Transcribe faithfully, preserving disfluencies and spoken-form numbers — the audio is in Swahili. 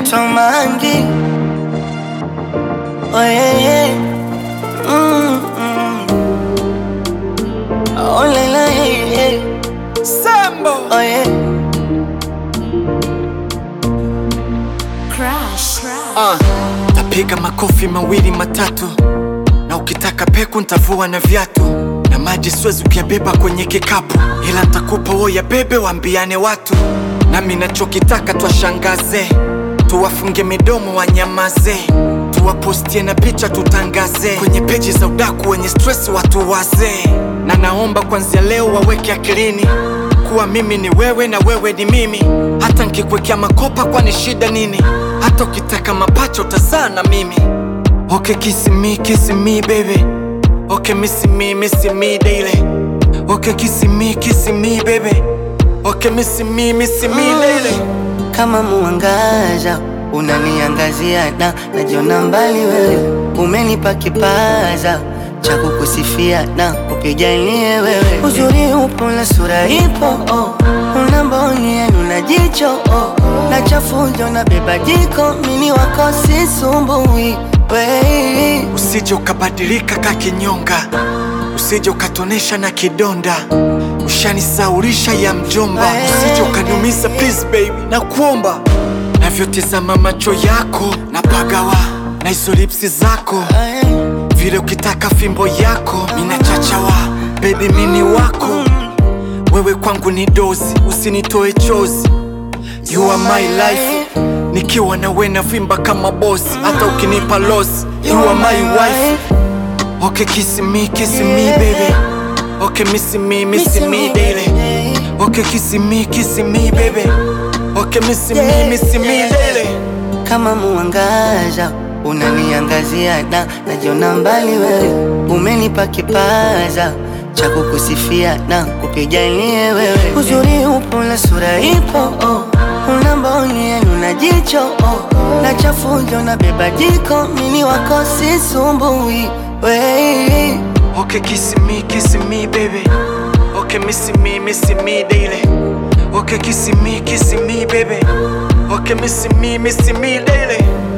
naitwa Mangi. Oh yeah, yeah. Mm, mm. Oh la la, yeah, yeah. Sambo. Oh yeah. Crush. Uh, tapiga makofi mawili matatu, na ukitaka peku ntavua na viatu, na maji siwezi ukiyabeba kwenye kikapu, ila ntakupa woya bebe wambiane watu. Nami nachokitaka tuwashangaze, tuwafunge midomo wanyamaze, tuwapostie na picha tutangaze kwenye peji za udaku wenye stress watu waze. Na naomba kwanzia leo waweke akilini kuwa mimi ni wewe na wewe ni mimi. Hata nkikwekea makopa kwani shida nini? Hata ukitaka mapacha utazaa na mimi. Okay, kiss me, kiss me baby. Okay, miss me, miss me daily. Okay, kiss me, kiss me baby. Okay, miss me, miss me daily. Kama muangaza unaniangazia na najiona mbali wewe, umenipa kipaza cha kukusifia na kupigania wewe. Uzuri upo na sura ipo, oh. Una mboni ya una jicho, oh. Na chafujo na beba jiko, mini wako sisumbui wewe. Usije ukabadilika kakinyonga, usije ukatonesha na kidonda, ushanisaurisha ya mjomba. Usije ukaniumiza please baby, na kuomba. Navyotizama macho yako na pagawa, na hizo lipsi zako, vile ukitaka fimbo yako mina chachawa. Baby mini wako, wewe kwangu ni dozi, usinitoe chozi. You are my life, nikiwa na we na vimba kama boss. Hata ukinipa loss, you are my wife. Okay, kiss me, kiss me baby. Okay, miss me, miss me daily. Okay, kiss me, kiss me baby. Okay, miss me, miss me daily. Kama muangaza unaniangazia na najiona mbali wewe, umenipa kipaza cha kukusifia na kupigania wewe. Uzuri upo na sura ipo, oh. Una mboni ya una jicho, oh. Na chafujo na beba jiko, mini wako sisumbui wewe. Okay, kiss me, kiss me baby. Okay, miss me, miss me daily. Okay, kiss me, kiss me baby. Okay, miss me, miss me daily.